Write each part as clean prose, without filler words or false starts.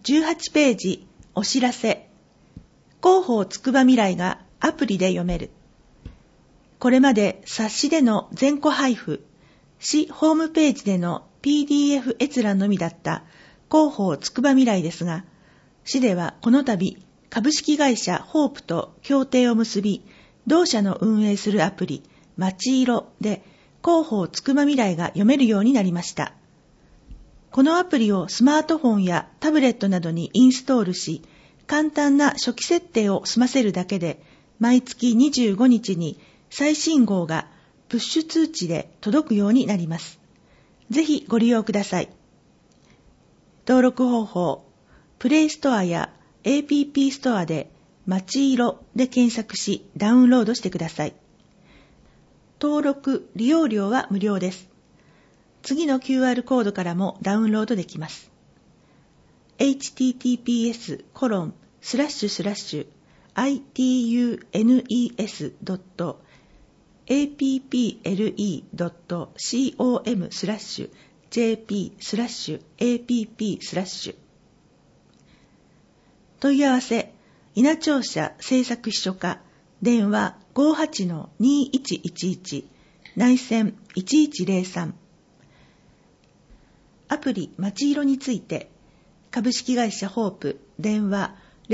18ページお知らせ。広報つくばみらいがアプリで読める。これまで冊子での全個配布、市ホームページでの PDF 閲覧のみだった広報つくばみらいですが、市ではこの度株式会社ホープと協定を結び、同社の運営するアプリまちいろで広報つくばみらいが読めるようになりました。このアプリをスマートフォンやタブレットなどにインストールし、簡単な初期設定を済ませるだけで、毎月25日に最新号がプッシュ通知で届くようになります。ぜひご利用ください。登録方法、プレイストアや APP ストアでまちいろで検索しダウンロードしてください。登録・利用料は無料です。次の QR コードからもダウンロードできます。https://itunes.apple.com/jp/app/ 問い合わせ、稲庁舎製作秘書課、電話 58-2111 内線1103。アプリまちいろについて、株式会社ホープ、電話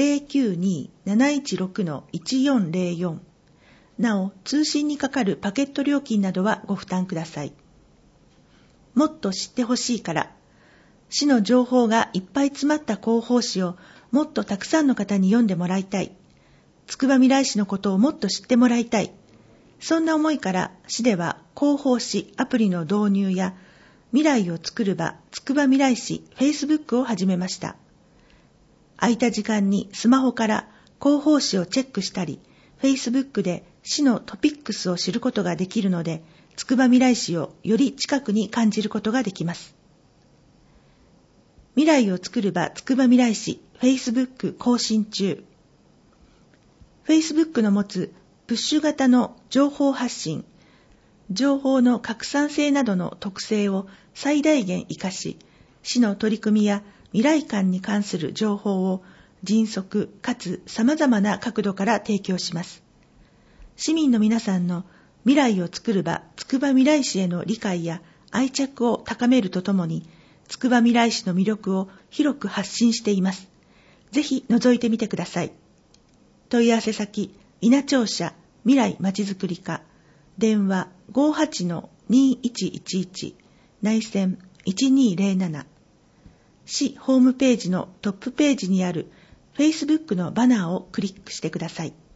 092-716-1404。なお、通信にかかるパケット料金などはご負担ください。もっと知ってほしいから、市の情報がいっぱい詰まった広報誌をもっとたくさんの方に読んでもらいたい。つくばみらい市のことをもっと知ってもらいたい。そんな思いから市では広報誌アプリの導入や未来をつくる場つくばみらい市 Facebook を始めました。空いた時間にスマホから広報誌をチェックしたり、Facebook で市のトピックスを知ることができるので、つくばみらい市をより近くに感じることができます。未来をつくる場つくばみらい市 Facebook 更新中。Facebook の持つプッシュ型の情報発信、情報の拡散性などの特性を最大限活かし、市の取り組みや未来館に関する情報を迅速かつ様々な角度から提供します。市民の皆さんの未来をつくる場つくばみらい市への理解や愛着を高めるとともに、つくばみらい市の魅力を広く発信しています。ぜひ覗いてみてください。問い合わせ先、稲庁舎未来まちづくり課、電話 58-2111 内線1207。市ホームページのトップページにある Facebook のバナーをクリックしてください。